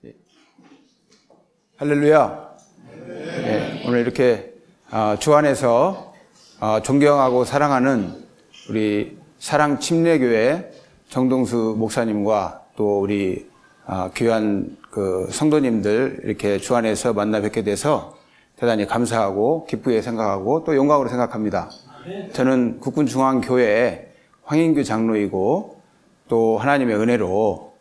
예. 할렐루야. 예, 오늘 이렇게 주 안에서 존경하고 사랑하는 우리 사랑침례교회 정동수 목사님과 또 우리 귀한 그 성도님들 이렇게 주 안에서 만나 뵙게 돼서 대단히 감사하고 기쁘게 생각하고 또 영광으로 생각합니다. 저는 국군중앙교회 황인규 장로이고 또 하나님의 은혜로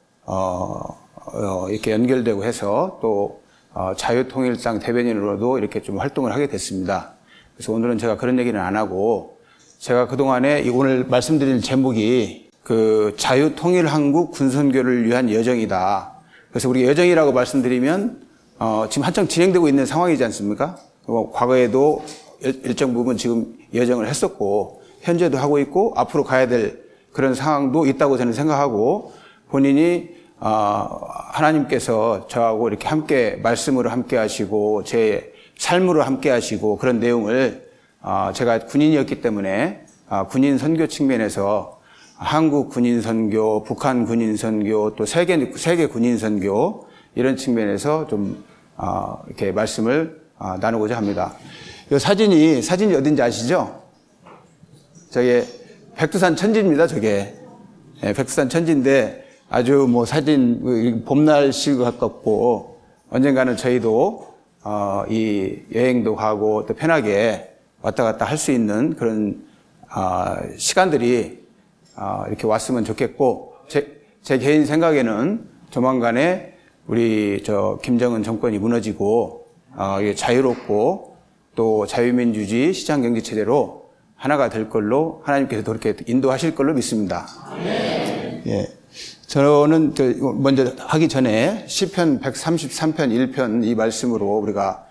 이렇게 연결되고 해서 또 자유통일당 대변인으로도 이렇게 좀 활동을 하게 됐습니다. 그래서 오늘은 제가 그런 얘기는 안 하고 제가 그동안에 오늘 말씀드릴 제목이 그 자유통일한국 군선교를 위한 여정이다. 그래서 우리가 여정이라고 말씀드리면 지금 한창 진행되고 있는 상황이지 않습니까? 과거에도 일정 부분 지금 여정을 했었고 현재도 하고 있고 앞으로 가야 될 그런 상황도 있다고 저는 생각하고 본인이 하나님께서 저하고 이렇게 함께 말씀으로 함께 하시고 제 삶으로 함께 하시고 그런 내용을 제가 군인이었기 때문에 군인 선교 측면에서 한국 군인 선교, 북한 군인 선교, 또 세계 군인 선교 이런 측면에서 좀 이렇게 말씀을 나누고자 합니다. 이 사진이 어딘지 아시죠? 저게 백두산 천지입니다. 저게 백두산 천지인데 아주 뭐 사진 봄날씨가 가깝고 언젠가는 저희도 이 여행도 가고 또 편하게 왔다 갔다 할 수 있는 그런 시간들이 이렇게 왔으면 좋겠고 제 개인 생각에는 조만간에 우리 김정은 정권이 무너지고 자유롭고 또 자유민주주의 시장경제체제로 하나가 될 걸로 하나님께서 그렇게 인도하실 걸로 믿습니다. 예. 저는 먼저 하기 전에 시편 133편 1편 이 말씀으로 우리가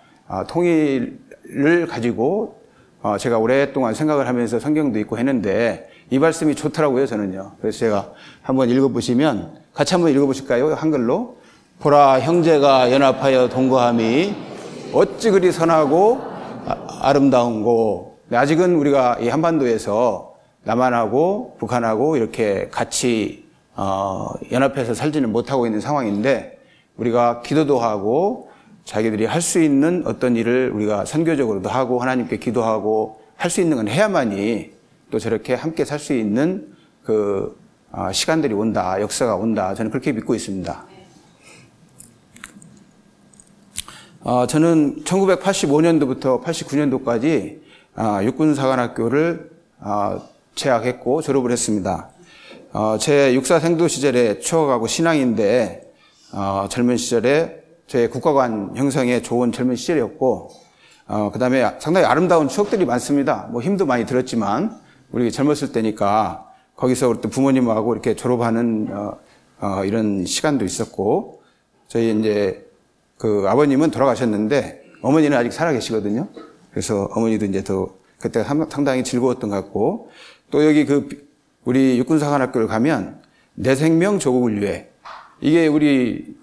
통일을 가지고 제가 오랫동안 생각을 하면서 성경도 읽고 했는데 이 말씀이 좋더라고요, 저는요. 그래서 제가 한번 읽어보시면 같이 한번 읽어보실까요? 한글로. 보라, 형제가 연합하여 동거함이 어찌 그리 선하고 아름다운고. 아직은 우리가 이 한반도에서 남한하고 북한하고 이렇게 같이 연합해서 살지는 못하고 있는 상황인데 우리가 기도도 하고 자기들이 할 수 있는 어떤 일을 우리가 선교적으로도 하고 하나님께 기도하고 할 수 있는 건 해야만이 또 저렇게 함께 살 수 있는 그 시간들이 온다, 역사가 온다. 저는 그렇게 믿고 있습니다. 저는 1985년도부터 89년도까지 육군사관학교를 재학했고 졸업을 했습니다. 제 육사 생도 시절의 추억하고 신앙인데 젊은 시절에 제 국가관 형성에 좋은 젊은 시절이었고 그 다음에 상당히 아름다운 추억들이 많습니다. 뭐 힘도 많이 들었지만 우리 젊었을 때니까 거기서 우리 또 부모님하고 이렇게 졸업하는 이런 시간도 있었고 저희 이제 그 아버님은 돌아가셨는데 어머니는 아직 살아 계시거든요. 그래서 어머니도 이제 더 그때 상당히 즐거웠던 것 같고 또 여기 우리 육군사관학교를 가면 내 생명 조국을 위해 이게 우리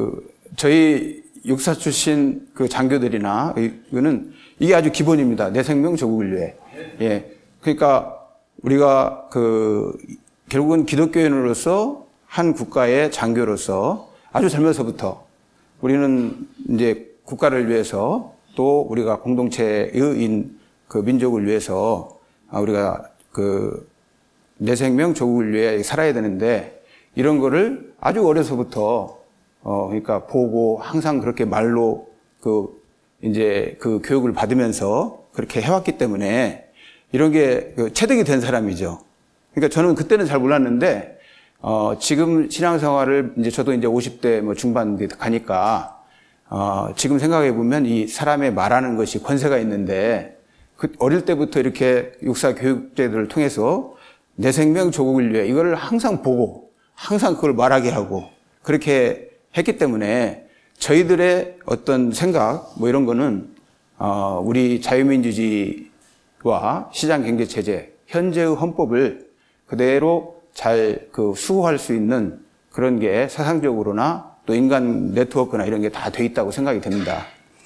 저희 육사 출신 장교들이나 이거는 이게 아주 기본입니다. 내 생명 조국을 위해. 예. 그러니까 우리가 결국은 기독교인으로서 한 국가의 장교로서 아주 젊어서부터 우리는 이제 국가를 위해서 또 우리가 공동체의 민족을 위해서 우리가 내 생명 조국을 위해 살아야 되는데 이런 거를 아주 어려서부터 그러니까 보고 항상 그렇게 말로 이제 교육을 받으면서 그렇게 해왔기 때문에 이런 게 체득이 된 사람이죠. 그러니까 저는 그때는 잘 몰랐는데 지금 신앙생활을 이제 저도 이제 50대 뭐 중반 가니까 지금 생각해 보면 이 사람의 말하는 것이 권세가 있는데 어릴 때부터 이렇게 육사 교육제도를 통해서 내 생명 조국을 위해 이거를 항상 보고 항상 그걸 말하게 하고 그렇게 했기 때문에 저희들의 어떤 생각 뭐 이런 거는 우리 자유민주주의와 시장경제체제 현재의 헌법을 그대로 잘 수호할 수 있는 그런 게 사상적으로나 또 인간 네트워크나 이런 게 다 돼 있다고 생각이 됩니다.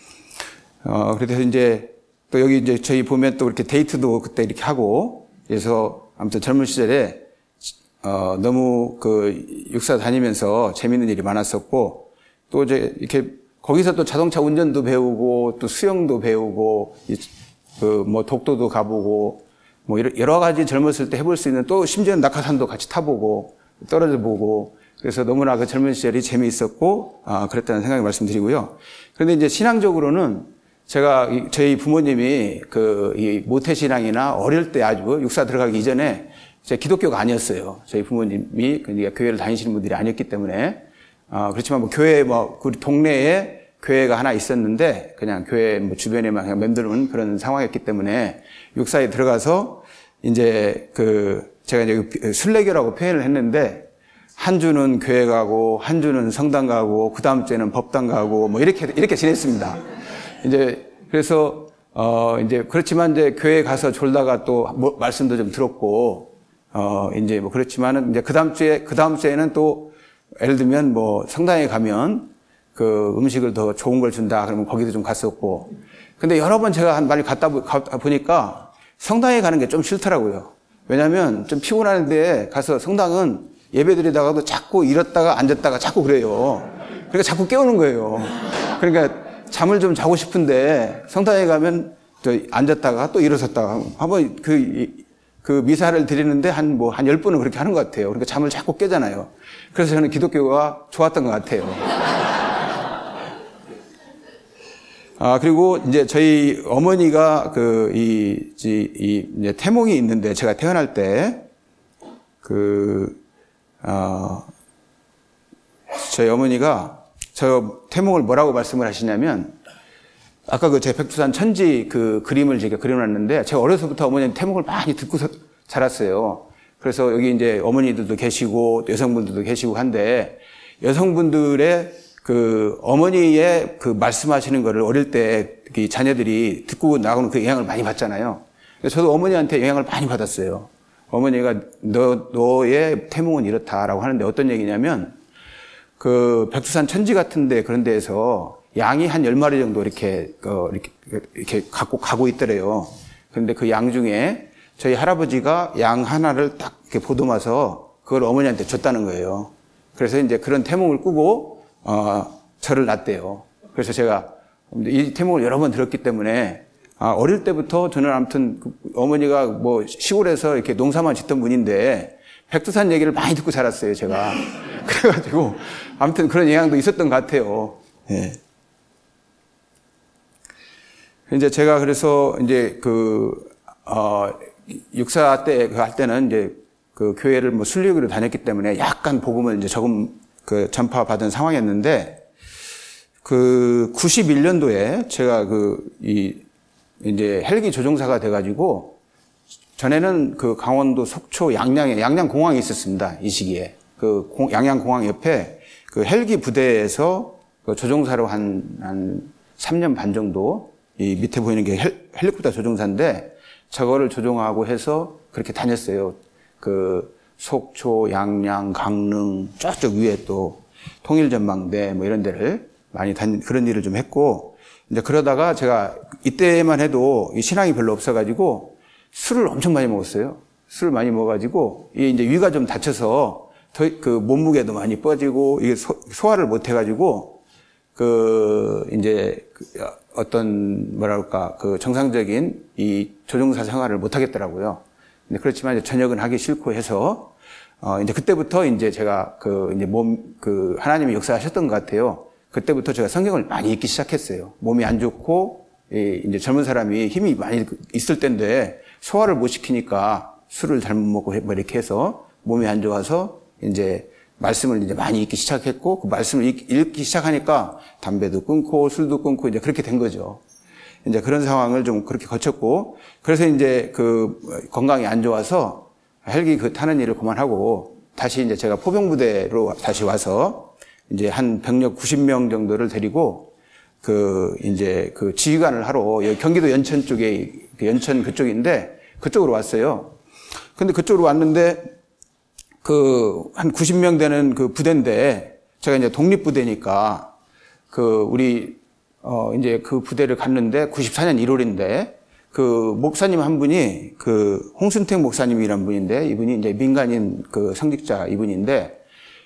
그래서 이제 또 여기 이제 저희 보면 또 이렇게 데이트도 그때 이렇게 하고 그래서 아무튼 젊은 시절에 너무 육사 다니면서 재밌는 일이 많았었고 또 이제 이렇게 거기서 또 자동차 운전도 배우고 또 수영도 배우고 그 뭐 독도도 가보고 뭐 여러 가지 젊었을 때 해볼 수 있는 또 심지어는 낙하산도 같이 타보고 떨어져 보고 그래서 너무나 그 젊은 시절이 재미있었고 그랬다는 생각을 말씀드리고요. 그런데 이제 신앙적으로는 제가 저희 부모님이 이 모태신앙이나 어릴 때 아주 육사 들어가기 이전에 제 기독교가 아니었어요. 저희 부모님이 그러니까 교회를 다니시는 분들이 아니었기 때문에 그렇지만 뭐 교회 우리 동네에 교회가 하나 있었는데 그냥 교회 뭐 주변에만 그냥 맴도는 그런 상황이었기 때문에 육사에 들어가서 이제 제가 이제 순례교라고 표현을 했는데 한 주는 교회 가고 한 주는 성당 가고 그 다음 주에는 법당 가고 뭐 이렇게 지냈습니다. 이제 그래서 이제 그렇지만 이제 교회 가서 졸다가 또 뭐 말씀도 좀 들었고 이제 뭐 그렇지만은 이제 그 다음 주에는 또 예를 들면 뭐 성당에 가면 그 음식을 더 좋은 걸 준다 그러면 거기도 좀 갔었고 근데 여러 번 제가 많이 갔다 보니까 성당에 가는 게 좀 싫더라고요. 왜냐하면 좀 피곤한데 가서 성당은 예배드리다가도 자꾸 일었다가 앉았다가 자꾸 그래요. 그러니까 자꾸 깨우는 거예요. 그러니까 잠을 좀 자고 싶은데 성당에 가면 또 앉았다가 또 일어섰다가 한번 그 미사를 드리는데 한 10번은 그렇게 하는 것 같아요. 그러니까 잠을 자꾸 깨잖아요. 그래서 저는 기독교가 좋았던 것 같아요. 그리고 이제 저희 어머니가 이제 태몽이 있는데 제가 태어날 때 저희 어머니가 저 태몽을 뭐라고 말씀을 하시냐면 아까 제 백두산 천지 그림을 제가 그려놨는데 제가 어려서부터 어머니한테 태몽을 많이 듣고 자랐어요. 그래서 여기 이제 어머니들도 계시고 여성분들도 계시고 한데 여성분들의 어머니의 말씀하시는 거를 어릴 때 자녀들이 듣고 나오는 그 영향을 많이 받잖아요. 저도 어머니한테 영향을 많이 받았어요. 어머니가 너의 태몽은 이렇다라고 하는데 어떤 얘기냐면 백두산 천지 같은데 그런 데에서 양이 한 10마리 정도 이렇게 갖고 가고 있더래요. 그런데 그 양 중에 저희 할아버지가 양 하나를 딱 이렇게 보듬어서 그걸 어머니한테 줬다는 거예요. 그래서 이제 그런 태몽을 꾸고 저를 낳았대요. 그래서 제가 이 태몽을 여러 번 들었기 때문에 어릴 때부터 저는 아무튼 어머니가 뭐 시골에서 이렇게 농사만 짓던 분인데 백두산 얘기를 많이 듣고 자랐어요, 제가. 그래가지고 아무튼 그런 영향도 있었던 것 같아요. 예. 이제 제가 그래서 이제 육사 때 할 때는 이제 교회를 뭐 순례교로 다녔기 때문에 약간 복음을 이제 조금 전파받은 상황이었는데 91년도에 제가 이제 헬기 조종사가 돼가지고 전에는 강원도 속초 양양에 양양공항이 있었습니다. 이 시기에 양양공항 옆에 헬기 부대에서 조종사로 한 3년 반 정도 이 밑에 보이는 게 헬리콥터 조종사인데 저거를 조종하고 해서 그렇게 다녔어요. 속초, 양양, 강릉, 저쪽 위에 또 통일전망대 뭐 이런 데를 많이 그런 일을 좀 했고, 이제 그러다가 제가 이때만 해도 이 신앙이 별로 없어가지고 술을 엄청 많이 먹었어요. 술을 많이 먹어가지고 이제 위가 좀 다쳐서 몸무게도 많이 빠지고 이게 소화를 못 해가지고 이제 어떤 뭐랄까 정상적인 이 조종사 생활을 못 하겠더라고요. 근데 그렇지만 이제 저녁은 하기 싫고 해서 이제 그때부터 이제 제가 이제 하나님이 역사하셨던 것 같아요. 그때부터 제가 성경을 많이 읽기 시작했어요. 몸이 안 좋고 이제 젊은 사람이 힘이 많이 있을 때인데 소화를 못 시키니까 술을 잘못 먹고 뭐 이렇게 해서 몸이 안 좋아서 이제 말씀을 이제 많이 읽기 시작했고 그 말씀을 읽기 시작하니까 담배도 끊고 술도 끊고 이제 그렇게 된 거죠. 이제 그런 상황을 좀 그렇게 거쳤고 그래서 이제 건강이 안 좋아서 헬기 타는 일을 그만하고 다시 이제 제가 포병부대로 다시 와서 이제 한 병력 90명 정도를 데리고 이제 지휘관을 하러 여기 경기도 연천 쪽에 연천 그쪽인데 그쪽으로 왔어요. 근데 그쪽으로 왔는데 한 90명 되는 부대인데 제가 이제 독립부대니까 우리 이제 부대를 갔는데 94년 1월인데 목사님 한 분이 홍순택 목사님이란 분인데 이분이 이제 민간인 성직자 이분인데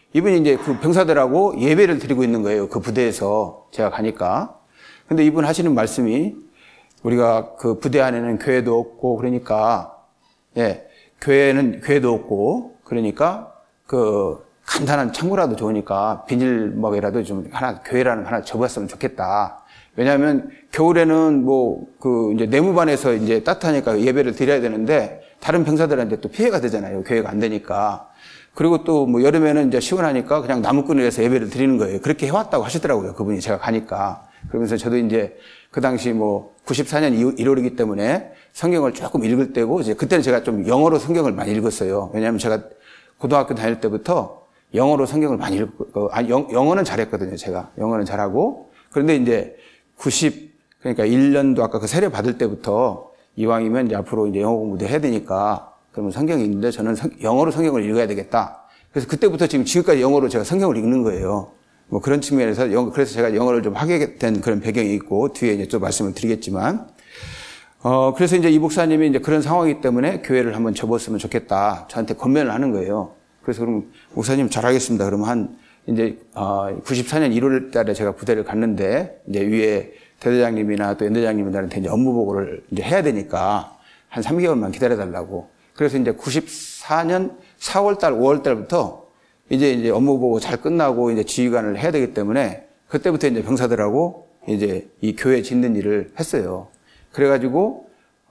이분이 이제 그 병사들하고 예배를 드리고 있는 거예요. 그 부대에서 제가 가니까. 근데 이분 하시는 말씀이 우리가 그 부대 안에는 교회도 없고 그러니까 예, 교회도 없고 그러니까 그 간단한 창고라도 좋으니까 비닐먹이라도 좀 하나 교회라는 거 하나 접었으면 좋겠다. 왜냐하면 겨울에는 뭐 그 이제 내무반에서 이제 따뜻하니까 예배를 드려야 되는데 다른 병사들한테 또 피해가 되잖아요. 교회가 안 되니까. 그리고 또 뭐 여름에는 이제 시원하니까 그냥 나무꾼에서 예배를 드리는 거예요. 그렇게 해왔다고 하시더라고요. 그분이 제가 가니까. 그러면서 저도 이제 그 당시 뭐 94년 1월이기 때문에 성경을 조금 읽을 때고 이제 그때는 제가 좀 영어로 성경을 많이 읽었어요. 왜냐하면 제가 고등학교 다닐 때부터 영어로 성경을 많이 읽고, 영어는 잘했거든요. 제가 영어는 잘하고. 그런데 이제 그러니까 1년도 아까 그 세례 받을 때부터 이왕이면 이제 앞으로 이제 영어 공부도 해야 되니까 그러면 성경이 있는데 저는 영어로 성경을 읽어야 되겠다. 그래서 그때부터 지금까지 영어로 제가 성경을 읽는 거예요. 뭐 그런 측면에서 그래서 제가 영어를 좀 하게 된 그런 배경이 있고 뒤에 이제 좀 말씀을 드리겠지만, 그래서 이제 이 목사님이 이제 그런 상황이기 때문에 교회를 한번 접었으면 좋겠다. 저한테 권면을 하는 거예요. 그래서 그럼 목사님 잘하겠습니다. 그러면 이제 94년 1월 달에 제가 부대를 갔는데 이제 위에 대대장님이나 또 연대장님들한테 이제 업무 보고를 이제 해야 되니까 한 3개월만 기다려달라고. 그래서 이제 94년 4월 달, 5월 달부터 이제 업무 보고 잘 끝나고 이제 지휘관을 해야 되기 때문에 그때부터 이제 병사들하고 이제 이 교회 짓는 일을 했어요. 그래가지고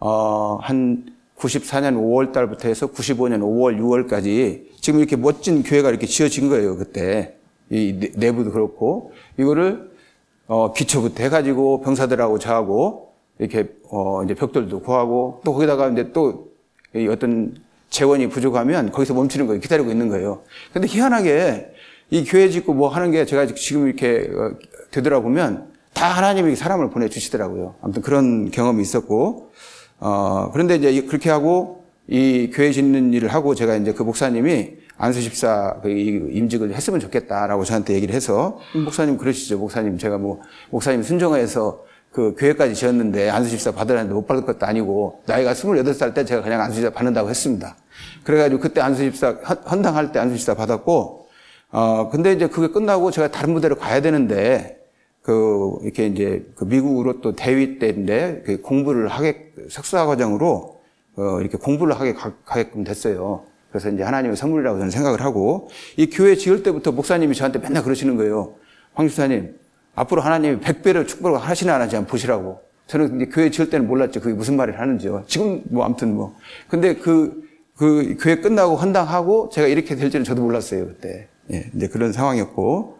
한 94년 5월 달부터 해서 95년 5월, 6월까지 지금 이렇게 멋진 교회가 이렇게 지어진 거예요, 그때. 이 내부도 그렇고. 이거를, 기초부터 해가지고 병사들하고 저하고 이렇게, 이제 벽돌도 구하고 또 거기다가 이제 또 어떤 재원이 부족하면 거기서 멈추는 거예요. 기다리고 있는 거예요. 근데 희한하게 이 교회 짓고 뭐 하는 게 제가 지금 이렇게 되돌아보면 다 하나님이 사람을 보내주시더라고요. 아무튼 그런 경험이 있었고, 그런데 이제 그렇게 하고 이 교회 짓는 일을 하고 제가 이제 그 목사님이 안수집사 임직을 했으면 좋겠다라고 저한테 얘기를 해서 목사님 그러시죠. 목사님 제가 뭐 목사님 순종해서 그 교회까지 지었는데 안수집사 받으라는데 못 받을 것도 아니고 나이가 28살 때 제가 그냥 안수집사 받는다고 했습니다. 그래가지고 그때 안수집사 헌당할 때 안수집사 받았고 근데 이제 그게 끝나고 제가 다른 부대로 가야 되는데 이렇게 이제 미국으로 또 대위 때인데 공부를 석사 과정으로 이렇게 공부를 가게끔 됐어요. 그래서 이제 하나님의 선물이라고 저는 생각을 하고 이 교회 지을 때부터 목사님이 저한테 맨날 그러시는 거예요. 황 집사님, 앞으로 하나님이 100배를 축복을 하시나 안 하는지 한번 보시라고. 저는 이제 교회 지을 때는 몰랐죠. 그게 무슨 말을 하는지요. 지금 뭐 아무튼 뭐. 근데 그 교회 끝나고 헌당하고 제가 이렇게 될지는 저도 몰랐어요. 그때. 예, 이제 그런 상황이었고.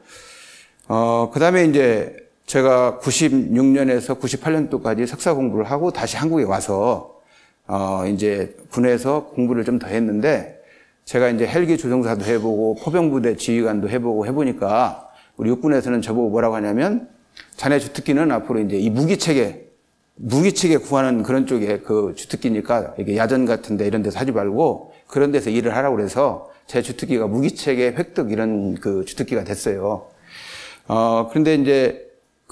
그 다음에 이제 제가 96년에서 98년도까지 석사 공부를 하고 다시 한국에 와서, 이제 군에서 공부를 좀 더 했는데, 제가 이제 헬기 조종사도 해보고, 포병부대 지휘관도 해보고 해보니까, 우리 육군에서는 저보고 뭐라고 하냐면, 자네 주특기는 앞으로 이제 이 무기체계 구하는 그런 쪽에 그 주특기니까, 이게 야전 같은데 이런 데서 하지 말고, 그런 데서 일을 하라고 그래서, 제 주특기가 무기체계 획득 이런 그 주특기가 됐어요. 그런데 이제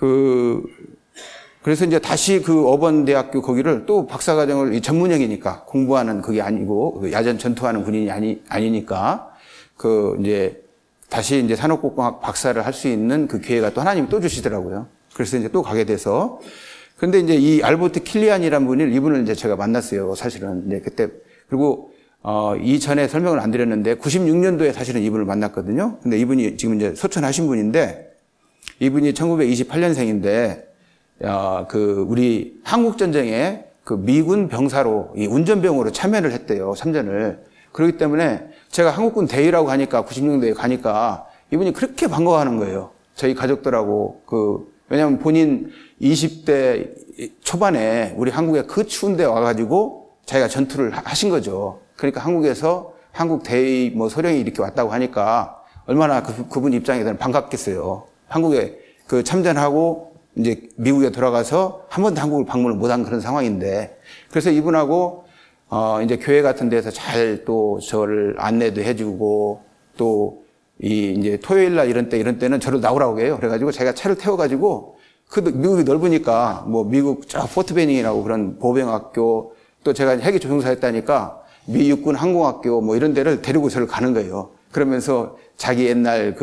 그래서 이제 다시 그 어번대학교 거기를 또 박사과정을 전문역이니까 공부하는 그게 아니고 야전 전투하는 군인이 아니니까 이제 다시 이제 산업국공학 박사를 할 수 있는 그 기회가 또 하나님이 또 주시더라고요. 그래서 이제 또 가게 돼서 그런데 이제 이 알버트 킬리안이라는 이분을 이제 제가 만났어요. 사실은 이제 그때 그리고 이전에 설명을 안 드렸는데 96년도에 사실은 이분을 만났거든요. 근데 이분이 지금 이제 소천하신 분인데 이분이 1928년생인데 우리 한국전쟁에 그 미군 병사로 이 운전병으로 참여를 했대요. 참전을. 그렇기 때문에 제가 한국군 대위라고 하니까 90년도에 가니까 이분이 그렇게 반가워하는 거예요. 저희 가족들하고 왜냐하면 본인 20대 초반에 우리 한국에 그 추운 데 와가지고 자기가 전투를 하신 거죠. 그러니까 한국에서 한국 대위 뭐 소령이 이렇게 왔다고 하니까 얼마나 그분 입장에서는 반갑겠어요. 한국에 참전하고 이제 미국에 돌아가서 한 번도 한국을 방문을 못한 그런 상황인데 그래서 이분하고 이제 교회 같은 데서 잘 또 저를 안내도 해주고 또 이제 토요일 날 이런 때는 저를 나오라고 해요. 그래가지고 제가 차를 태워가지고 미국이 넓으니까 뭐 미국 저 포트베닝이라고 그런 보병학교 또 제가 헬기 조종사 했다니까 미 육군 항공학교 뭐 이런 데를 데리고 저를 가는 거예요. 그러면서 자기 옛날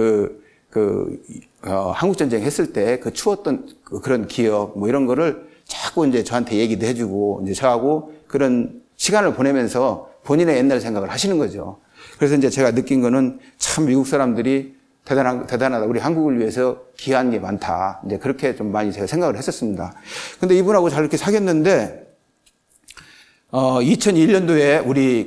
한국전쟁 했을 때 그 추웠던 그런 기억, 뭐 이런 거를 자꾸 이제 저한테 얘기도 해주고, 이제 저하고 그런 시간을 보내면서 본인의 옛날 생각을 하시는 거죠. 그래서 이제 제가 느낀 거는 참 미국 사람들이 대단하다. 우리 한국을 위해서 기여한 게 많다. 이제 그렇게 좀 많이 제가 생각을 했었습니다. 근데 이분하고 잘 이렇게 사귀었는데, 2001년도에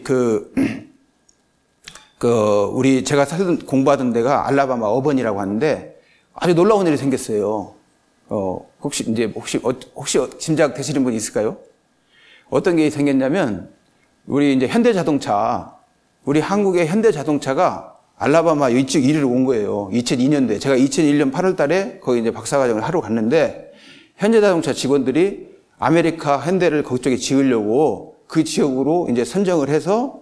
우리 제가 공부하던 데가 알라바마 어번이라고 하는데 아주 놀라운 일이 생겼어요. 혹시 짐작 되시는 분 있을까요? 어떤 게 생겼냐면, 우리 이제 우리 한국의 현대자동차가 알라바마 이쪽 일을 온 거예요. 2002년도에. 제가 2001년 8월 달에 거기 이제 박사과정을 하러 갔는데, 현대자동차 직원들이 아메리카 현대를 그쪽에 지으려고 그 지역으로 이제 선정을 해서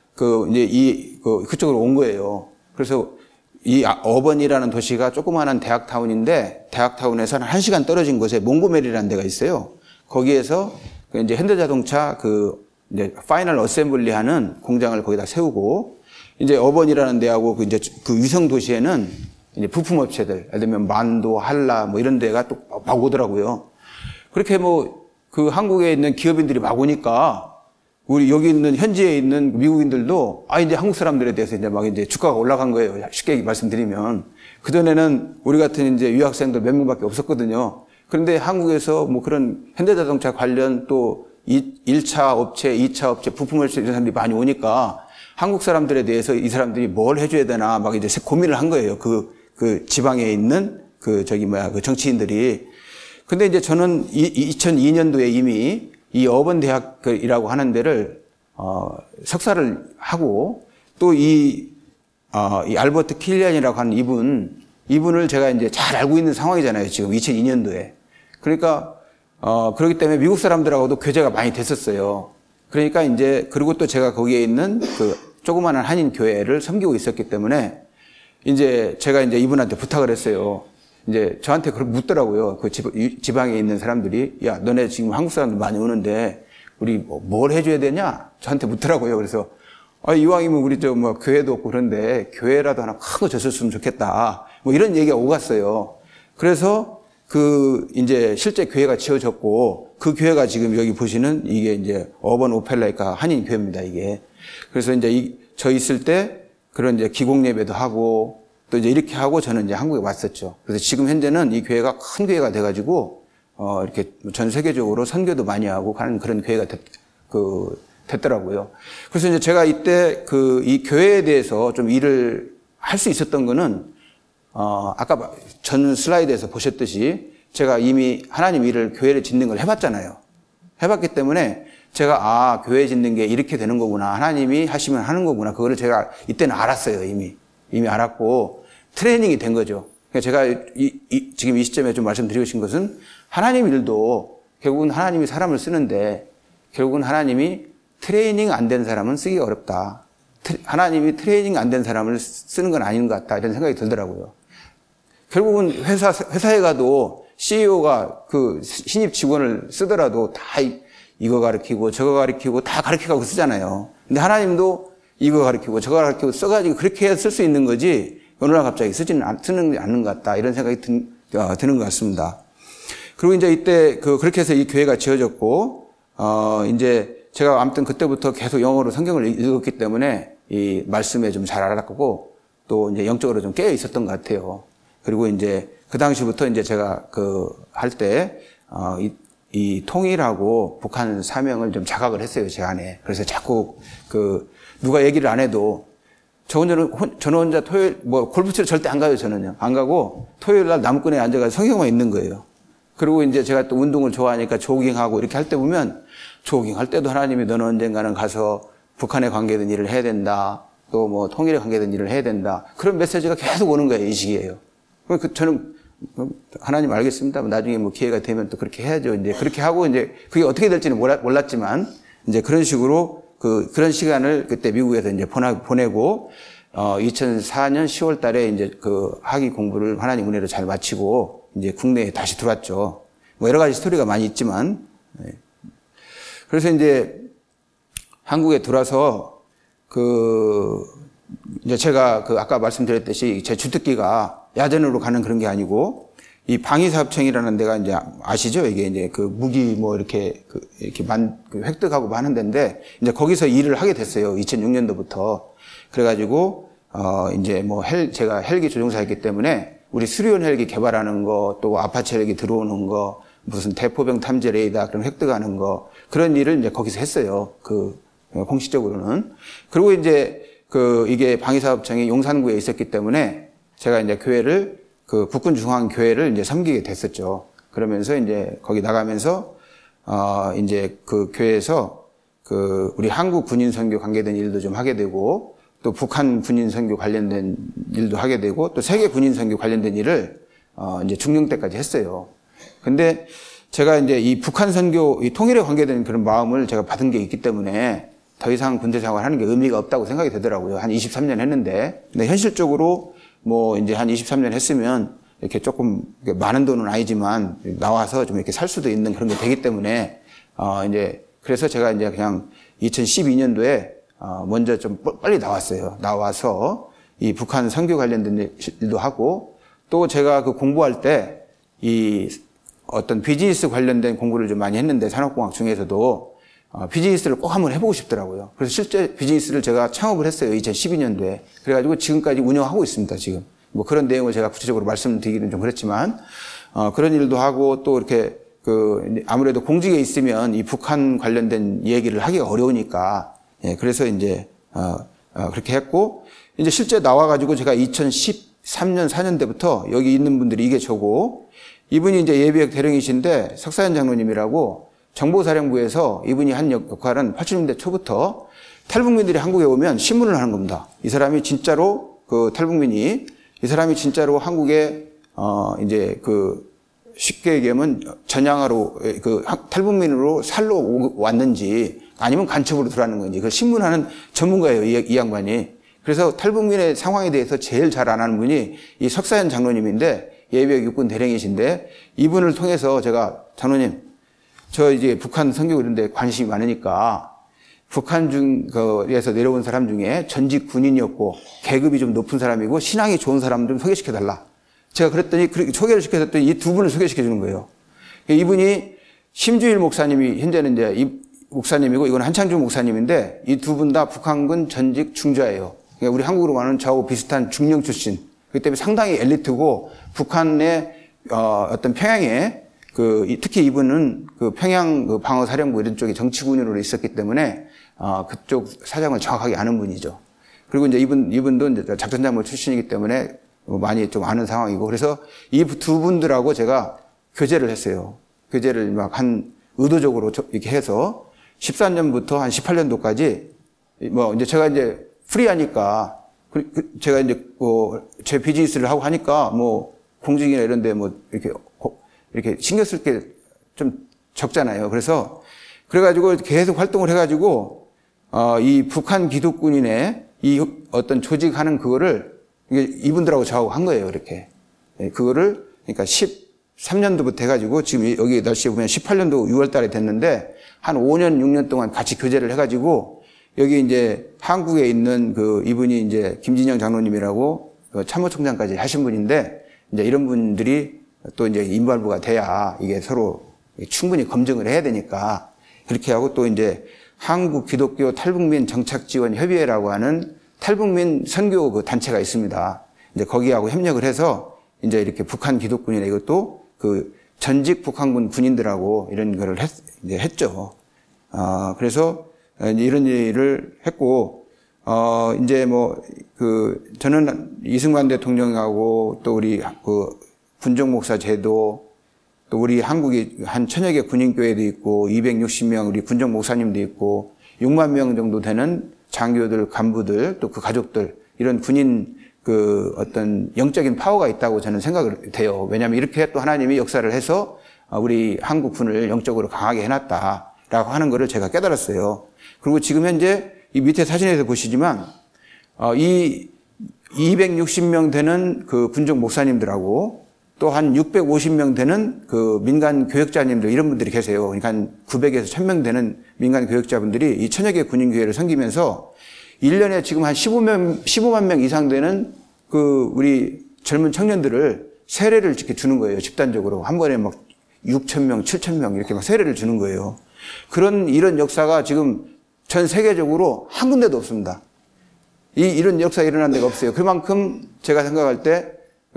그쪽으로 온 거예요. 그래서 이 어번이라는 도시가 조그마한 대학타운인데, 대학타운에서 한 1시간 떨어진 곳에 몽고메리라는 데가 있어요. 거기에서 이제 현대자동차 이제 파이널 어셈블리 하는 공장을 거기다 세우고, 이제 어번이라는 데하고 이제 그 위성 도시에는 이제 부품 업체들, 예를 들면 만도, 한라 뭐 이런 데가 또 막 오더라고요. 그렇게 그 한국에 있는 기업인들이 막 오니까 우리 여기 있는 현지에 있는 미국인들도 이제 한국 사람들에 대해서 이제 막 이제 주가가 올라간 거예요. 쉽게 말씀드리면. 그전에는 우리 같은 이제 유학생들 몇 명밖에 없었거든요. 그런데 한국에서 뭐 그런 현대자동차 관련 또 1차 업체, 2차 업체, 부품 업체 이런 사람들이 많이 오니까 한국 사람들에 대해서 이 사람들이 뭘 해줘야 되나 막 이제 고민을 한 거예요. 그 지방에 있는 그 정치인들이. 근데 이제 저는 2002년도에 이미 이 어번 대학이라고 하는 데를 석사를 하고, 또 이 알버트 킬리안이라고 하는 이분을 제가 이제 잘 알고 있는 상황이잖아요. 지금 2002년도에. 그러니까 그렇기 때문에 미국 사람들하고도 교제가 많이 됐었어요. 그러니까 이제 그리고 또 제가 거기에 있는 그 조그마한 한인 교회를 섬기고 있었기 때문에 이제 제가 이제 이분한테 부탁을 했어요. 이제 저한테 그렇게 묻더라고요. 그 지방에 있는 사람들이, 야, 너네 지금 한국 사람들 많이 오는데 우리 뭘 해줘야 되냐? 저한테 묻더라고요. 그래서 이왕이면 우리 교회도 없고 그런데 교회라도 하나 큰 거 졌었으면 좋겠다. 뭐 이런 얘기가 오갔어요. 그래서 이제 실제 교회가 지어졌고, 그 교회가 지금 여기 보시는 이게 이제 어번 오펠라이카 한인 교회입니다, 이게. 그래서 이제 저 있을 때 그런 이제 기공 예배도 하고, 또 이제 이렇게 하고 저는 이제 한국에 왔었죠. 그래서 지금 현재는 이 교회가 큰 교회가 돼가지고, 이렇게 전 세계적으로 선교도 많이 하고 가는 그런 교회가 됐더라고요. 그래서 이제 제가 이때 이 교회에 대해서 좀 일을 할 수 있었던 거는, 아까 전 슬라이드에서 보셨듯이 제가 이미 하나님 일을 교회를 짓는 걸 해봤잖아요. 해봤기 때문에 제가 교회 짓는 게 이렇게 되는 거구나. 하나님이 하시면 하는 거구나. 그거를 제가 이때는 알았어요. 이미 알았고 트레이닝이 된 거죠. 그러니까 제가 지금 이 시점에 좀 말씀드리고 싶은 것은, 하나님 일도 결국은 하나님이 사람을 쓰는데 결국은 하나님이 트레이닝 안 된 사람은 쓰기가 어렵다. 하나님이 트레이닝 안 된 사람을 쓰는 건 아닌 것 같다. 이런 생각이 들더라고요. 결국은 회사에 가도 CEO가 그 신입 직원을 쓰더라도 다 이거 가르치고 저거 가르치고 다 가르쳐가고 쓰잖아요. 근데 하나님도 이거 가르치고 저거 가르치고 써가지고 그렇게 쓸 수 있는 거지, 어느 날 갑자기 쓰는 않는 것 같다. 이런 생각이 드는 것 같습니다. 그리고 이제 이때 그렇게 해서 이 교회가 지어졌고, 이제 제가 아무튼 그때부터 계속 영어로 성경을 읽었기 때문에 이 말씀에 좀 잘 알았고, 또 이제 영적으로 좀 깨어 있었던 것 같아요. 그리고 이제 그 당시부터 이제 제가 할 때, 이 통일하고 북한 사명을 좀 자각을 했어요, 제 안에. 그래서 자꾸 누가 얘기를 안 해도 저는 혼자 토요일, 골프 치러 절대 안 가요, 저는요. 안 가고 토요일 날 나무꾼에 앉아가지고 성경만 읽는 거예요. 그리고 이제 제가 또 운동을 좋아하니까 조깅하고 이렇게 할 때 보면, 조깅할 때도 하나님이 너는 언젠가는 가서 북한에 관계된 일을 해야 된다. 또 통일에 관계된 일을 해야 된다. 그런 메시지가 계속 오는 거예요, 이 시기에요. 저는 하나님 알겠습니다. 나중에 기회가 되면 또 그렇게 해야죠. 이제 그렇게 하고 이제 그게 어떻게 될지는 몰랐지만 이제 그런 식으로 그런 시간을 그때 미국에서 이제 보내고 2004년 10월 달에 이제 학위 공부를 하나님 은혜로 잘 마치고 이제 국내에 다시 들어왔죠. 여러 가지 스토리가 많이 있지만, 그래서 이제 한국에 들어와서 이제 제가 아까 말씀드렸듯이 제 주특기가 야전으로 가는 그런 게 아니고 이 방위사업청이라는 데가 이제 아시죠? 이게 이제 무기 뭐 이렇게 획득하고 하는 데인데 이제 거기서 일을 하게 됐어요. 2006년도부터. 그래가지고 이제 뭐 제가 헬기 조종사였기 때문에 우리 수리온 헬기 개발하는 거, 또 아파치 헬기 들어오는 거, 무슨 대포병 탐지 레이더 그런 획득하는 거, 그런 일을 이제 거기서 했어요. 공식적으로는. 그리고 이제 이게 방위사업청이 용산구에 있었기 때문에 제가 이제 국군중앙교회를 이제 섬기게 됐었죠. 그러면서 이제 거기 나가면서, 이제 교회에서 우리 한국 군인 선교 관계된 일도 좀 하게 되고, 또 북한 군인 선교 관련된 일도 하게 되고, 또 세계 군인 선교 관련된 일을, 이제 중령 때까지 했어요. 근데 제가 이제 이 북한 선교, 이 통일에 관계된 그런 마음을 제가 받은 게 있기 때문에 더 이상 군대 생활하는 게 의미가 없다고 생각이 되더라고요. 한 23년 했는데. 근데 현실적으로 뭐 이제 한 23년 했으면 이렇게 조금 많은 돈은 아니지만 나와서 좀 이렇게 살 수도 있는 그런 게 되기 때문에, 이제 그래서 제가 이제 그냥 2012년도에 먼저 좀 빨리 나왔어요. 나와서 이 북한 선교 관련된 일도 하고, 또 제가 공부할 때 이 어떤 비즈니스 관련된 공부를 좀 많이 했는데, 산업공학 중에서도 비즈니스를 꼭 한번 해보고 싶더라고요. 그래서 실제 비즈니스를 제가 창업을 했어요. 2012년도에. 그래가지고 지금까지 운영하고 있습니다. 지금. 뭐 그런 내용을 제가 구체적으로 말씀드리기는 좀 그렇지만, 그런 일도 하고, 또 이렇게 아무래도 공직에 있으면 이 북한 관련된 얘기를 하기가 어려우니까, 예, 그래서 이제, 그렇게 했고, 이제 실제 나와가지고 제가 2013년, 4년대부터 여기 있는 분들이 이게 저고, 이분이 이제 예비역 대령이신데 석사현 장로님이라고 정보사령부에서 이분이 한 역할은 80년대 초부터 탈북민들이 한국에 오면 신문을 하는 겁니다. 이 사람이 진짜로 탈북민이 이 사람이 진짜로 한국에 이제 쉽게 얘기하면 전향하러 탈북민으로 살러 왔는지 아니면 간첩으로 들어왔는 건지 그 신문하는 전문가예요. 이 양반이. 그래서 탈북민의 상황에 대해서 제일 잘 아는 분이 이 석사현 장로님인데 예비역 육군 대령이신데 이분을 통해서 제가 장로님 저 이제 북한 선교 이런 데 관심이 많으니까 북한 에서 내려온 사람 중에 전직 군인이었고 계급이 좀 높은 사람이고 신앙이 좋은 사람 좀 소개시켜달라. 제가 그랬더니 소개를 시켜줬더니 이 두 분을 소개시켜주는 거예요. 이분이 심주일 목사님이 현재는 이제 이 목사님이고 이건 한창주 목사님인데 이 두 분 다 북한군 전직 중좌예요. 그러니까 우리 한국으로 말하는 저하고 비슷한 중령 출신. 그렇기 때문에 상당히 엘리트고 북한의 어떤 평양에 특히 이분은 평양 방어사령부 이런 쪽에 정치군인으로 있었기 때문에 그쪽 사정을 정확하게 아는 분이죠. 그리고 이제 이분도 이제 작전장모 출신이기 때문에 많이 좀 아는 상황이고 그래서 이 두 분들하고 제가 교제를 했어요. 교제를 의도적으로 이렇게 해서 14년부터 한 18년도까지 뭐 이제 제가 이제 프리하니까 제가 이제 제 비즈니스를 하고 하니까 뭐 공직이나 이런 데 뭐 이렇게 신경 쓸 게 좀 적잖아요. 그래가지고 계속 활동을 해가지고 이 북한 기독군인의 이 어떤 조직하는 그거를 이분들하고 저하고 한 거예요. 이렇게 그거를 그러니까 13년도부터 해가지고 지금 여기 날씨에 보면 18년도 6월 달에 됐는데 한 5년 6년 동안 같이 교제를 해가지고 여기 이제 한국에 있는 이분이 이제 김진영 장로님이라고 참모총장까지 하신 분인데 이제 이런 분들이 또 이제 인발부가 돼야 이게 서로 충분히 검증을 해야 되니까 그렇게 하고 또 이제 한국 기독교 탈북민 정착 지원 협의회라고 하는 탈북민 선교 단체가 있습니다. 이제 거기하고 협력을 해서 이제 이렇게 북한 기독군이나 이것도 전직 북한군 군인들하고 이런 거를 했죠. 그래서 이런 일을 했고, 이제 저는 이승만 대통령하고 또 우리 군종 목사 제도, 또 우리 한국이 한 1000여 개 군인교회도 있고, 260명 우리 군종 목사님도 있고, 6만 명 정도 되는 장교들, 간부들, 또 그 가족들, 이런 군인 어떤 영적인 파워가 있다고 저는 생각을 돼요. 왜냐하면 이렇게 또 하나님이 역사를 해서 우리 한국군을 영적으로 강하게 해놨다라고 하는 것을 제가 깨달았어요. 그리고 지금 현재 이 밑에 사진에서 보시지만 이 260명 되는 군종 목사님들하고 또 한 650명 되는 민간 교역자님들 이런 분들이 계세요. 그러니까 한 900에서 1000명 되는 민간 교역자분들이 이 1000여 개 군인교회를 섬기면서 1년에 지금 한 15만 명 이상 되는 우리 젊은 청년들을 세례를 이렇게 주는 거예요. 집단적으로. 한 번에 막 6,000명, 7,000명 이렇게 막 세례를 주는 거예요. 이런 역사가 지금 전 세계적으로 한 군데도 없습니다. 이런 역사가 일어난 데가 없어요. 그만큼 제가 생각할 때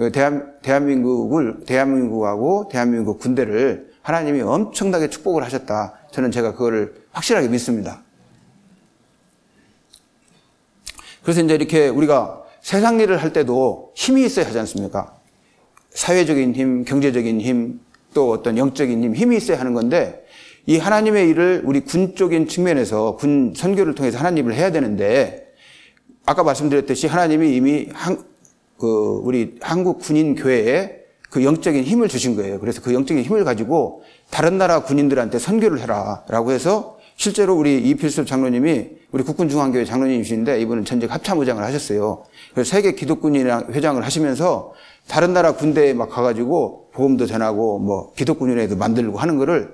대한민국하고 대한민국 군대를 하나님이 엄청나게 축복을 하셨다. 제가 그거를 확실하게 믿습니다. 그래서 이제 이렇게 우리가 세상 일을 할 때도 힘이 있어야 하지 않습니까? 사회적인 힘, 경제적인 힘, 또 어떤 영적인 힘이 있어야 하는 건데, 이 하나님의 일을 우리 군적인 측면에서 군 선교를 통해서 하나님을 해야 되는데, 아까 말씀드렸듯이 하나님이 이미 우리 한국 군인 교회에 그 영적인 힘을 주신 거예요. 그래서 그 영적인 힘을 가지고 다른 나라 군인들한테 선교를 해라 라고 해서 실제로 우리 이필섭 장로님이 우리 국군중앙교회 장로님이신데 이분은 전직 합참의장을 하셨어요. 그래서 세계 기독군인회장 회장을 하시면서 다른 나라 군대에 막 가가지고 복음도 전하고 뭐 기독군인회도 만들고 하는 거를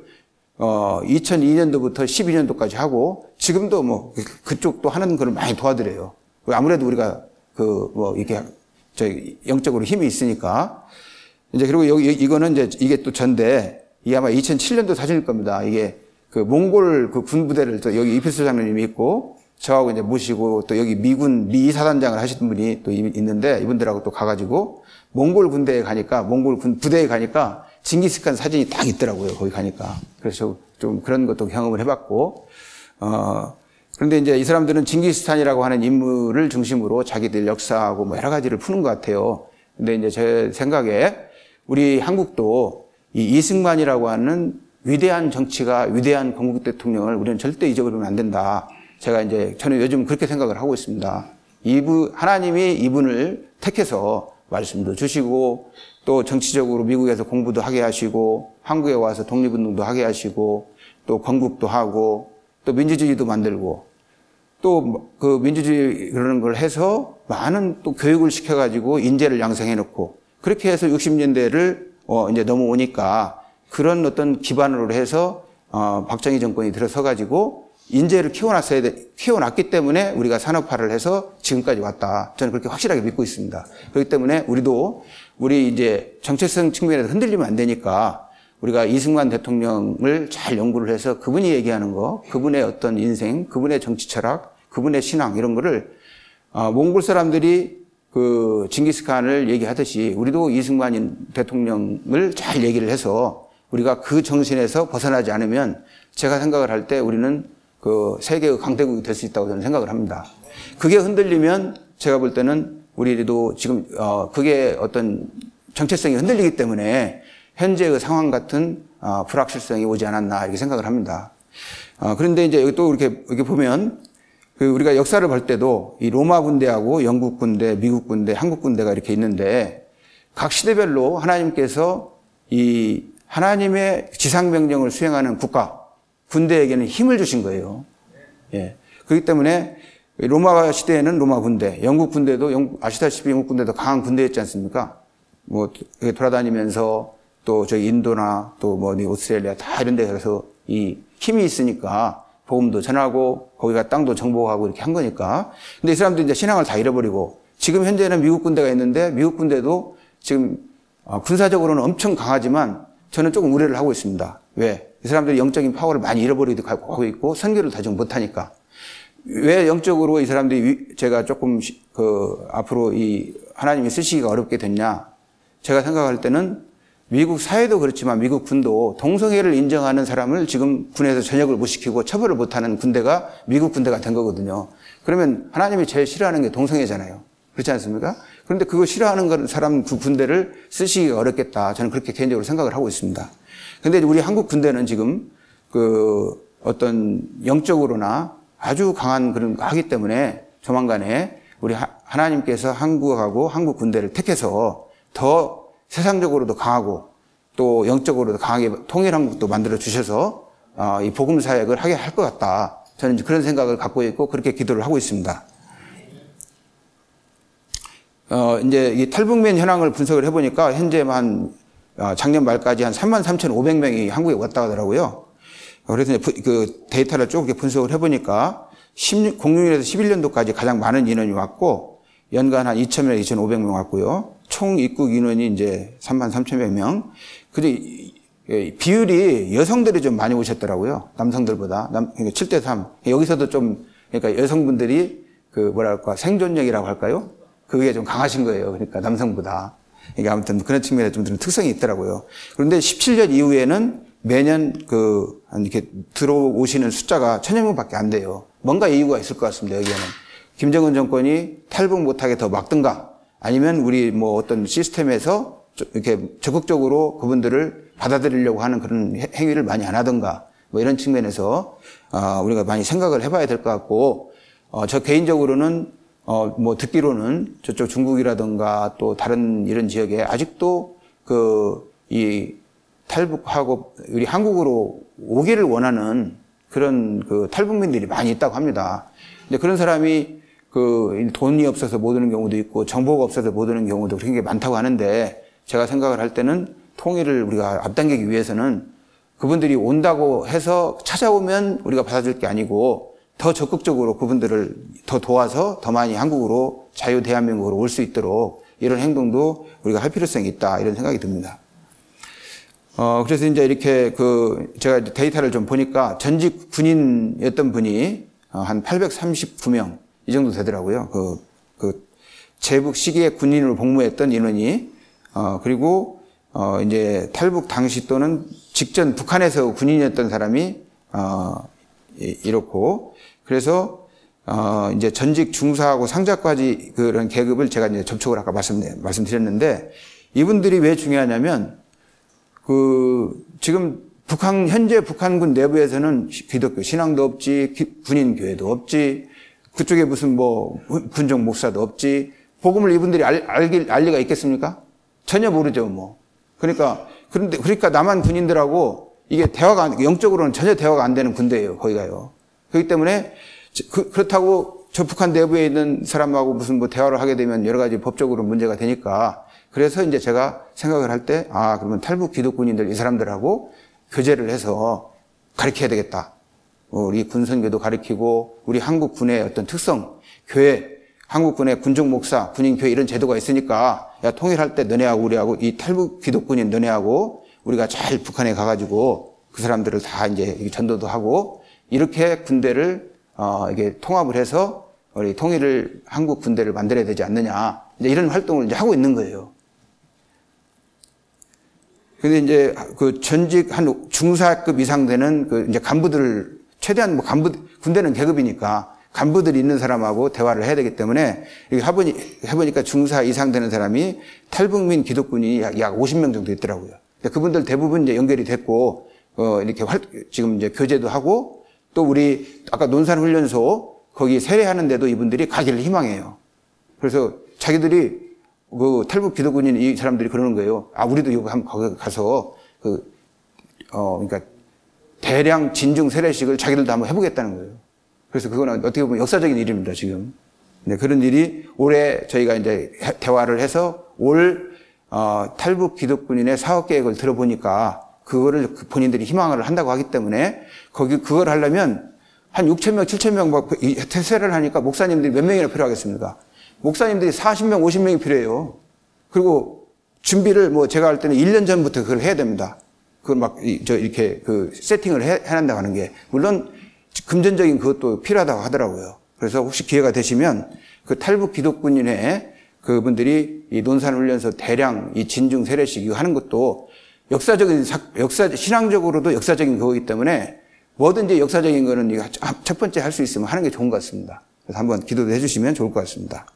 2002년도부터 12년도까지 하고 지금도 뭐 그쪽도 하는 걸 많이 도와드려요. 아무래도 우리가 이렇게 영적으로 힘이 있으니까. 이제 그리고 이거는 이제 이게 또 전데 이게 아마 2007년도 사진일 겁니다. 이게 몽골 군부대를 또 여기 이필수 장로님이 있고 저하고 이제 모시고 또 여기 미 사단장을 하시던 분이 또 있는데 이분들하고 또 가가지고 몽골 군대에 가니까 몽골 군 부대에 가니까 징기스칸 사진이 딱 있더라고요. 거기 가니까. 그래서 좀 그런 것도 경험을 해봤고 그런데 이제 이 사람들은 징기스칸이라고 하는 인물을 중심으로 자기들 역사하고 뭐 여러 가지를 푸는 것 같아요. 근데 이제 제 생각에 우리 한국도 이 이승만이라고 하는 위대한 정치가 위대한 건국 대통령을 우리는 절대 잊어버리면 안 된다. 저는 요즘 그렇게 생각을 하고 있습니다. 하나님이 이분을 택해서 말씀도 주시고 또 정치적으로 미국에서 공부도 하게 하시고 한국에 와서 독립운동도 하게 하시고 또 건국도 하고 또 민주주의도 만들고 또 그 민주주의 그러는 걸 해서 많은 또 교육을 시켜가지고 인재를 양성해 놓고 그렇게 해서 60년대를 이제 넘어오니까 그런 어떤 기반으로 해서 박정희 정권이 들어서가지고 인재를 키워놨기 때문에 우리가 산업화를 해서 지금까지 왔다. 저는 그렇게 확실하게 믿고 있습니다. 그렇기 때문에 우리 이제 정체성 측면에서 흔들리면 안 되니까 우리가 이승만 대통령을 잘 연구를 해서 그분이 얘기하는 거, 그분의 어떤 인생, 그분의 정치 철학, 그분의 신앙 이런 거를 몽골 사람들이 징기스칸을 얘기하듯이 우리도 이승만 대통령을 잘 얘기를 해서 우리가 그 정신에서 벗어나지 않으면 제가 생각을 할 때 우리는 세계의 강대국이 될 수 있다고 저는 생각을 합니다. 그게 흔들리면 제가 볼 때는 우리도 지금 그게 어떤 정체성이 흔들리기 때문에 현재의 상황 같은 불확실성이 오지 않았나 이렇게 생각을 합니다. 그런데 이제 여기 또 이렇게 보면 우리가 역사를 볼 때도 이 로마 군대하고 영국 군대, 미국 군대, 한국 군대가 이렇게 있는데 각 시대별로 하나님께서 이 하나님의 지상명령을 수행하는 국가, 군대에게는 힘을 주신 거예요. 예. 그렇기 때문에 로마 시대에는 로마 군대, 영국 군대도 아시다시피 영국 군대도 강한 군대였지 않습니까? 뭐 돌아다니면서 또 저기 인도나 또 뭐 오스트레일리아 다 이런 데 가서 이 힘이 있으니까 복음도 전하고 거기가 땅도 정복하고 이렇게 한 거니까. 근데 이 사람들이 이제 신앙을 다 잃어버리고 지금 현재는 미국 군대가 있는데 미국 군대도 지금 군사적으로는 엄청 강하지만 저는 조금 우려를 하고 있습니다. 왜? 이 사람들이 영적인 파워를 많이 잃어버리고 하고 있고 선교를 다 좀 못하니까. 왜 영적으로 이 사람들이 제가 조금 앞으로 이 하나님이 쓰시기가 어렵게 됐냐? 제가 생각할 때는 미국 사회도 그렇지만 미국 군도 동성애를 인정하는 사람을 지금 군에서 전역을 못 시키고 처벌을 못하는 군대가 미국 군대가 된 거거든요. 그러면 하나님이 제일 싫어하는 게 동성애잖아요. 그렇지 않습니까? 그런데 그거 싫어하는 사람 그 군대를 쓰시기가 어렵겠다. 저는 그렇게 개인적으로 생각을 하고 있습니다. 그런데 우리 한국 군대는 지금 어떤 영적으로나 아주 강한 그런 하기 때문에 조만간에 우리 하나님께서 한국하고 한국 군대를 택해서 더 세상적으로도 강하고 또 영적으로도 강하게 통일한국도 만들어 주셔서 이 복음 사역을 하게 할 것 같다. 저는 그런 생각을 갖고 있고 그렇게 기도를 하고 있습니다. 이제 이 탈북민 현황을 분석을 해보니까 현재 작년 말까지 한 33,500명이 한국에 왔다 가더라고요. 그래서 그 데이터를 쭉 이렇게 분석을 해보니까 06년에서 11년도까지 가장 많은 인원이 왔고, 연간 한 2,000명에서 2,500명 왔고요. 총 입국 인원이 이제 33,000명. 근데 비율이 여성들이 좀 많이 오셨더라고요. 남성들보다. 그러니까 7대3. 여기서도 좀, 그러니까 여성분들이 생존력이라고 할까요? 그게 좀 강하신 거예요. 그러니까 남성보다. 이게 아무튼 그런 측면에 좀 특성이 있더라고요. 그런데 17년 이후에는 매년 이렇게 들어오시는 숫자가 1,000여 명밖에 안 돼요. 뭔가 이유가 있을 것 같습니다, 여기에는. 김정은 정권이 탈북 못하게 더 막든가, 아니면 우리 어떤 시스템에서 이렇게 적극적으로 그분들을 받아들이려고 하는 그런 행위를 많이 안 하든가, 이런 측면에서, 우리가 많이 생각을 해봐야 될 것 같고, 저 개인적으로는, 듣기로는 저쪽 중국이라든가 또 다른 이런 지역에 아직도 이 탈북하고 우리 한국으로 오기를 원하는 그런 탈북민들이 많이 있다고 합니다. 근데 그런 사람이 돈이 없어서 못 오는 경우도 있고 정보가 없어서 못 오는 경우도 굉장히 많다고 하는데, 제가 생각을 할 때는 통일을 우리가 앞당기기 위해서는 그분들이 온다고 해서 찾아오면 우리가 받아줄 게 아니고 더 적극적으로 그분들을 더 도와서 더 많이 한국으로 자유 대한민국으로 올 수 있도록 이런 행동도 우리가 할 필요성이 있다, 이런 생각이 듭니다. 그래서 이제 이렇게 제가 데이터를 좀 보니까 전직 군인이었던 분이 한 839명 이 정도 되더라고요. 제북 시기에 군인으로 복무했던 인원이, 그리고 이제 탈북 당시 또는 직전 북한에서 군인이었던 사람이 이렇고, 그래서 이제 전직 중사하고 상자까지 그런 계급을 제가 이제 접촉을 아까 말씀드렸는데, 이분들이 왜 중요하냐면 지금 현재 북한군 내부에서는 기독교 신앙도 없지, 군인 교회도 없지, 그쪽에 무슨 군종 목사도 없지, 복음을 이분들이 알 리가 있겠습니까? 전혀 모르죠, 그러니까 남한 군인들하고 이게 영적으로는 전혀 대화가 안 되는 군대예요, 거기가요. 그렇기 때문에, 그렇다고 저 북한 내부에 있는 사람하고 무슨 대화를 하게 되면 여러 가지 법적으로 문제가 되니까, 그래서 이제 제가 생각을 할 때, 그러면 탈북 기독군인들 이 사람들하고 교제를 해서 가르쳐야 되겠다. 우리 군선교도 가르치고, 우리 한국군의 어떤 특성, 교회, 한국군의 군종 목사, 군인교회 이런 제도가 있으니까, 통일할 때 너네하고 우리하고 이 탈북 기독군인 너네하고 우리가 잘 북한에 가가지고 그 사람들을 다 이제 전도도 하고, 이렇게 군대를, 이게 통합을 해서 우리 한국 군대를 만들어야 되지 않느냐. 이제 이런 활동을 이제 하고 있는 거예요. 근데 이제 전직 한 중사급 이상 되는 이제 간부들을 최대한 군대는 계급이니까 간부들이 있는 사람하고 대화를 해야 되기 때문에 해보니까 중사 이상 되는 사람이 탈북민 기독군이 약 50명 정도 있더라고요. 그분들 대부분 이제 연결이 됐고, 이렇게 지금 이제 교제도 하고, 또 우리 아까 논산훈련소 거기 세례하는데도 이분들이 가기를 희망해요. 그래서 자기들이 탈북 기독군인 이 사람들이 그러는 거예요. 우리도 이거 한번 거기 가서 그러니까 대량 진중 세례식을 자기들도 한번 해보겠다는 거예요. 그래서 그거는 어떻게 보면 역사적인 일입니다, 지금. 네, 그런 일이 올해 저희가 이제 대화를 해서 탈북 기독군인의 사업 계획을 들어보니까 그거를 본인들이 희망을 한다고 하기 때문에 그걸 하려면 한 6,000명, 7,000명 세례를 하니까 목사님들이 몇 명이나 필요하겠습니까? 목사님들이 40명, 50명이 필요해요. 그리고 준비를 제가 할 때는 1년 전부터 그걸 해야 됩니다. 그걸 이렇게 세팅을 해낸다고 하는 게. 물론 금전적인 그것도 필요하다고 하더라고요. 그래서 혹시 기회가 되시면 탈북 기독군인회 그분들이 이 논산훈련소 대량 이 진중 세례식 이거 하는 것도 신앙적으로도 역사적인 그거기 때문에 뭐든지 역사적인 거는 첫 번째 할 수 있으면 하는 게 좋은 것 같습니다. 그래서 한번 기도도 해주시면 좋을 것 같습니다.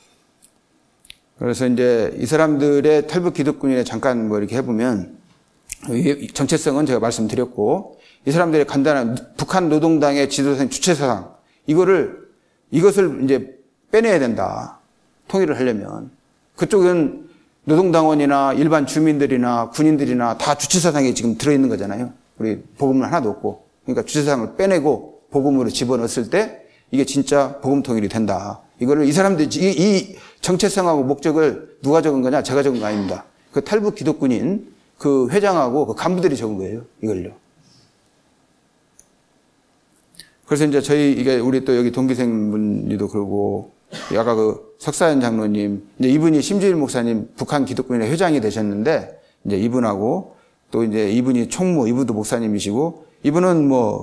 그래서 이제 이 사람들의 탈북 기독군인에 잠깐 이렇게 해보면, 정체성은 제가 말씀드렸고, 이 사람들의 간단한 북한 노동당의 지도상 주체사상, 이것을 이제 빼내야 된다. 통일을 하려면. 그쪽은 노동당원이나 일반 주민들이나 군인들이나 다 주체사상에 지금 들어있는 거잖아요. 우리 복음은 하나도 없고. 그러니까 주체사상을 빼내고 복음으로 집어넣었을 때 이게 진짜 복음 통일이 된다. 이거를 이 사람들이 이 정체성하고 목적을 누가 적은 거냐? 제가 적은 거 아닙니다. 탈북 기독군인 회장하고 간부들이 적은 거예요. 이걸요. 그래서 이제 이게 우리 또 여기 동기생분들도 그러고, 아까 그 석사연 장로님, 이제 이분이 심주일 목사님 북한 기독교인회 회장이 되셨는데, 이제 이분하고 또 이제 이분이 총무, 이분도 목사님이시고, 이분은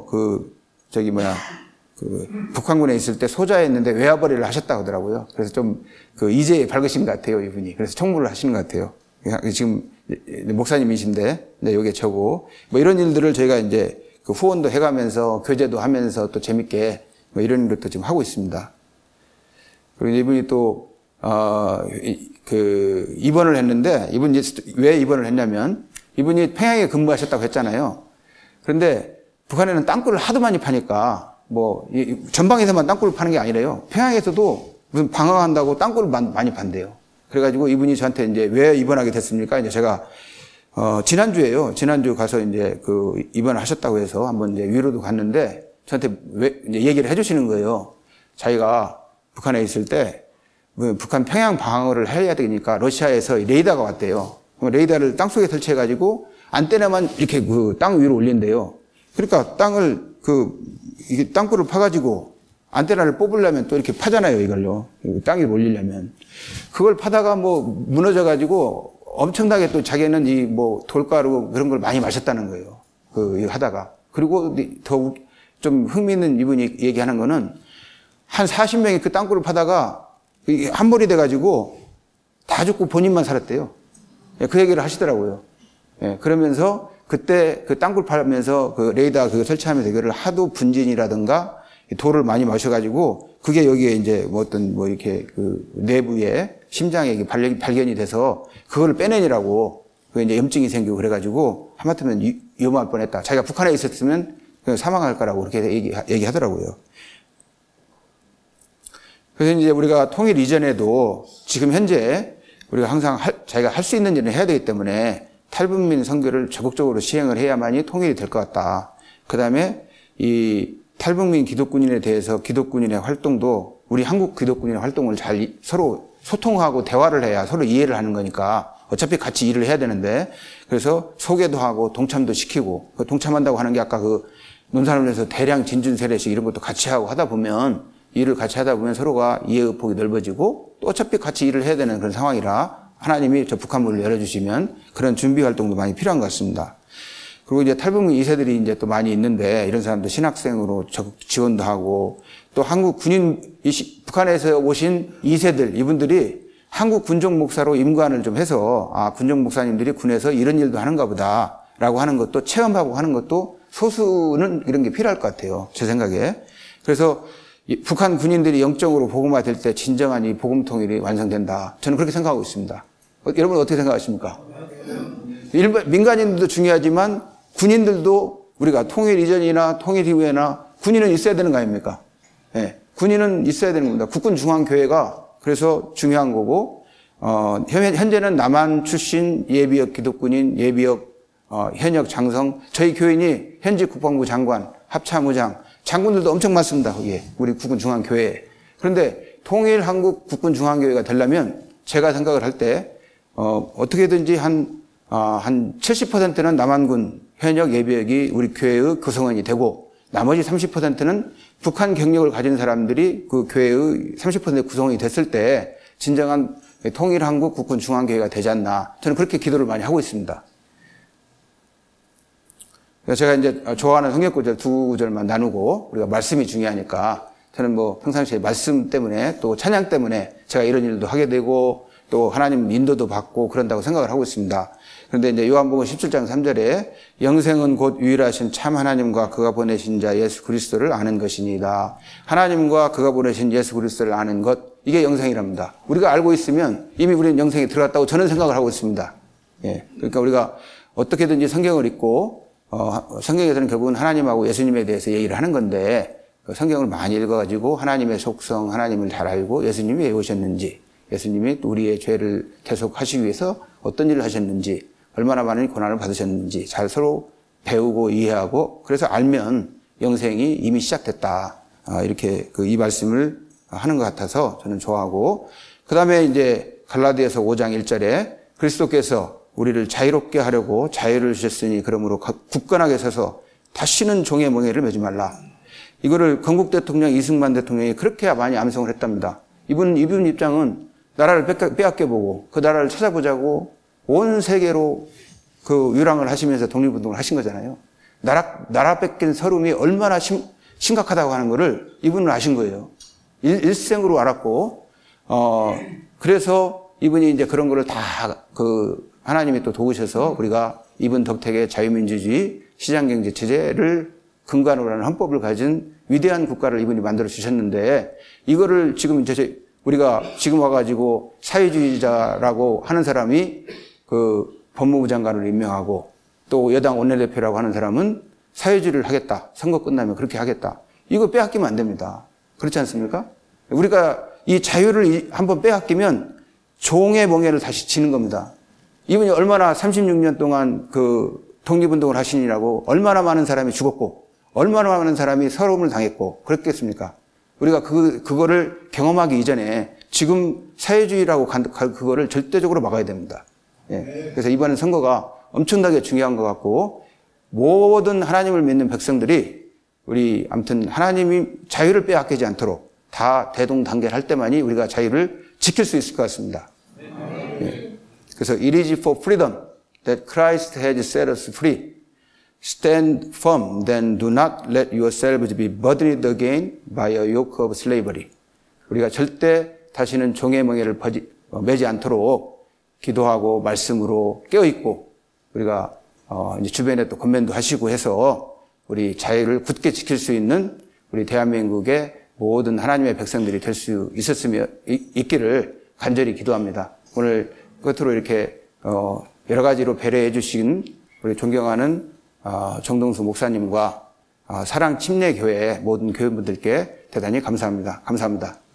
북한군에 있을 때 소자였는데 외화벌이를 하셨다고 하더라고요. 그래서 좀 이제에 밝으신 것 같아요, 이분이. 그래서 총무를 하시는 것 같아요. 지금 목사님이신데, 네, 요게 저고, 뭐 이런 일들을 저희가 이제 그 후원도 해가면서 교제도 하면서 또 재밌게 뭐 이런 것도 지금 하고 있습니다. 그리고 이분이 또, 입원을 했는데, 이분이 왜 입원을 했냐면, 이분이 평양에 근무하셨다고 했잖아요. 그런데 북한에는 땅굴을 하도 많이 파니까, 전방에서만 땅굴을 파는 게 아니래요. 평양에서도 무슨 방황한다고 땅굴을 많이 판대요. 그래가지고 이분이 저한테 이제 왜 입원하게 됐습니까? 이제 제가, 지난주에요. 지난주 가서 이제 입원을 하셨다고 해서 한번 이제 위로도 갔는데 저한테 이제 얘기를 해주시는 거예요. 자기가 북한에 있을 때 북한 평양 방어를 해야 되니까 러시아에서 레이더가 왔대요. 레이더를 땅속에 설치해가지고 안테나만 이렇게 땅 위로 올린대요. 그러니까 이게 땅굴을 파가지고 안테나를 뽑으려면 또 이렇게 파잖아요, 이걸로. 땅 위로 올리려면. 그걸 파다가 무너져가지고 엄청나게 또 자기는 돌가루 그런 걸 많이 마셨다는 거예요. 이거 하다가. 그리고 더 좀 흥미있는 이분이 얘기하는 거는 한 40명이 그 땅굴을 파다가 한 벌이 돼가지고 다 죽고 본인만 살았대요. 그 얘기를 하시더라고요. 그러면서 그때 그 땅굴 파면서 그 레이더 설치하면서 이거를 하도 분진이라든가 돌을 많이 마셔가지고 그게 여기에 이제 이렇게 내부에 심장에 발견이 돼서 그거를 빼내느라고 이제 염증이 생기고 그래가지고 하마터면 위험할 뻔했다. 자기가 북한에 있었으면 사망할 거라고 그렇게 얘기하더라고요. 그래서 이제 우리가 통일 이전에도 지금 현재 우리가 항상 자기가 할 수 있는 일을 해야 되기 때문에 탈북민 선교를 적극적으로 시행을 해야만이 통일이 될 것 같다. 그 다음에 이 탈북민 기독군인에 대해서 기독군인의 활동도 우리 한국 기독군인의 활동을 잘 서로 소통하고 대화를 해야 서로 이해를 하는 거니까 어차피 같이 일을 해야 되는데 그래서 소개도 하고 동참도 시키고 동참한다고 하는 게 아까 논산원에서 대량 진준 세례식 이런 것도 같이 하고 하다 보면 일을 같이 하다 보면 서로가 이해의 폭이 넓어지고 또 어차피 같이 일을 해야 되는 그런 상황이라 하나님이 저 북한문을 열어주시면 그런 준비 활동도 많이 필요한 것 같습니다. 그리고 이제 탈북민 2세들이 이제 또 많이 있는데 이런 사람도 신학생으로 적극 지원도 하고 또 한국 군인, 북한에서 오신 2세들 이분들이 한국 군종 목사로 임관을 좀 해서 군종 목사님들이 군에서 이런 일도 하는가 보다 라고 하는 것도 체험하고 하는 것도 소수는 이런 게 필요할 것 같아요. 제 생각에. 그래서 북한 군인들이 영적으로 복음화 될 때 진정한 이 복음 통일이 완성된다. 저는 그렇게 생각하고 있습니다. 여러분 어떻게 생각하십니까? 민간인들도 중요하지만 군인들도 우리가 통일 이전이나 통일 이후에나 군인은 있어야 되는 거 아닙니까? 네. 군인은 있어야 되는 겁니다. 국군중앙교회가 그래서 중요한 거고, 현재는 남한 출신 예비역 기독군인, 예비역, 현역 장성, 저희 교인이 현직 국방부 장관, 합참의장, 장군들도 엄청 많습니다. 거기에. 우리 국군중앙교회에. 그런데 통일 한국 국군중앙교회가 되려면 제가 생각을 할 때, 어떻게든지 한 70%는 남한군 현역 예비역이 우리 교회의 구성원이 되고, 나머지 30%는 북한 경력을 가진 사람들이 그 교회의 30%의 구성원이 됐을 때 진정한 통일 한국 국군 중앙교회가 되지 않나. 저는 그렇게 기도를 많이 하고 있습니다. 그래서 제가 이제 좋아하는 성경구절 두 구절만 나누고 우리가 말씀이 중요하니까 저는 평상시에 말씀 때문에 또 찬양 때문에 제가 이런 일도 하게 되고 또 하나님 인도도 받고 그런다고 생각을 하고 있습니다. 그런데 이제 요한복음 17장 3절에 영생은 곧 유일하신 참 하나님과 그가 보내신 자 예수 그리스도를 아는 것이니이다. 하나님과 그가 보내신 예수 그리스도를 아는 것, 이게 영생이랍니다. 우리가 알고 있으면 이미 우리는 영생에 들어갔다고 저는 생각을 하고 있습니다. 예. 그러니까 우리가 어떻게든지 성경을 읽고 성경에서는 결국은 하나님하고 예수님에 대해서 얘기를 하는 건데 성경을 많이 읽어가지고 하나님의 속성, 하나님을 잘 알고 예수님이 왜 오셨는지, 예수님이 우리의 죄를 대속하시기 위해서 어떤 일을 하셨는지, 얼마나 많은 고난을 받으셨는지 잘 서로 배우고 이해하고 그래서 알면 영생이 이미 시작됐다. 이렇게 이 말씀을 하는 것 같아서 저는 좋아하고, 그 다음에 이제 갈라디아서 5장 1절에 그리스도께서 우리를 자유롭게 하려고 자유를 주셨으니 그러므로 굳건하게 서서 다시는 종의 멍에를 매지 말라. 이거를 건국 대통령 이승만 대통령이 그렇게 많이 암송을 했답니다. 이분 입장은 나라를 빼앗겨보고 그 나라를 찾아보자고 온 세계로 그 유랑을 하시면서 독립운동을 하신 거잖아요. 나라 뺏긴 서름이 얼마나 심각하다고 하는 거를 이분은 아신 거예요. 일생으로 알았고, 그래서 이분이 이제 그런 거를 다 하나님이 또 도우셔서 우리가 이분 덕택에 자유민주주의 시장경제 체제를 근간으로 하는 헌법을 가진 위대한 국가를 이분이 만들어 주셨는데, 이거를 지금 이제 우리가 지금 와가지고 사회주의자라고 하는 사람이 그 법무부 장관을 임명하고 또 여당 원내대표라고 하는 사람은 사회주의를 하겠다. 선거 끝나면 그렇게 하겠다. 이거 빼앗기면 안 됩니다. 그렇지 않습니까? 우리가 이 자유를 한번 빼앗기면 종의 멍에를 다시 지는 겁니다. 이분이 얼마나 36년 동안 그 독립운동을 하시느라고 얼마나 많은 사람이 죽었고 얼마나 많은 사람이 서러움을 당했고 그랬겠습니까? 우리가 그거를 경험하기 이전에 지금 사회주의라고 그거를 절대적으로 막아야 됩니다. 예. 그래서 이번 선거가 엄청나게 중요한 것 같고 모든 하나님을 믿는 백성들이 우리 아무튼 하나님이 자유를 빼앗기지 않도록 다 대동단결할 때만이 우리가 자유를 지킬 수 있을 것 같습니다. 예. 그래서 it is for freedom that Christ has set us free. Stand firm, then do not let yourselves be burdened again by a yoke of slavery. 우리가 절대 다시는 종의 멍에를 매지 않도록 기도하고 말씀으로 깨어있고 우리가 이제 주변에 또 건면도 하시고 해서 우리 자유를 굳게 지킬 수 있는 우리 대한민국의 모든 하나님의 백성들이 될 수 있기를 간절히 기도합니다. 오늘 끝으로 이렇게 여러 가지로 배려해 주신 우리 존경하는 정동수 목사님과 사랑 침례교회 모든 교회분들께 대단히 감사합니다. 감사합니다.